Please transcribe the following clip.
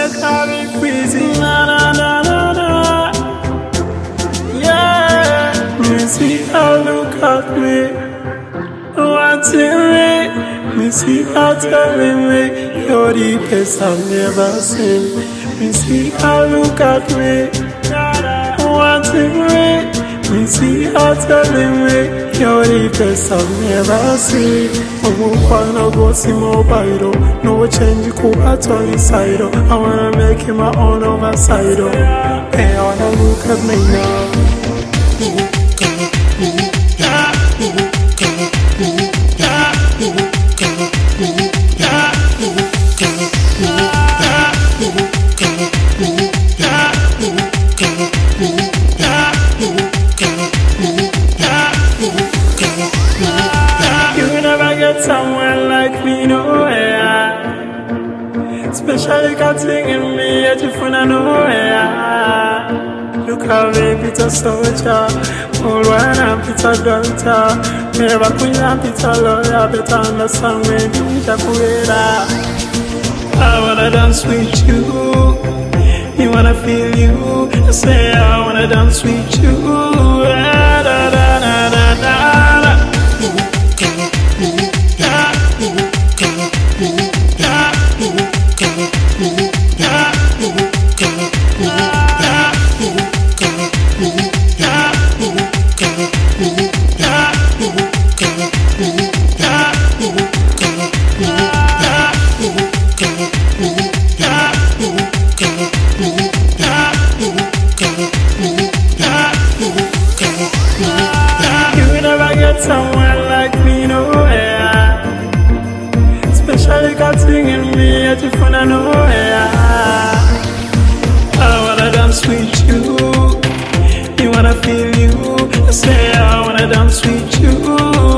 look at me crazy. Na na na na na. Yeah. Me see her look at me. Watching me see her telling me you're the best I've never seen. Me see her look at me. Watching me see her telling me you're the best I've never seen. No go see mobile, no change cool at all side. I wanna make him my own overside. Hey, I wanna look at me now. You never get someone like me, nowhere. Especially got in me, at you from nowhere. Look how baby to soldier, all one and Peter doctor. Never queen and Peter lawyer, better understand when you capoeira. I wanna dance with you, you wanna feel you. I say I wanna dance with you. Da, da, da, da, da, da. You never get someone like me, nowhere. Especially got in me, at you from nowhere. I wanna dance with you, you wanna feel you. I say I wanna dance with you.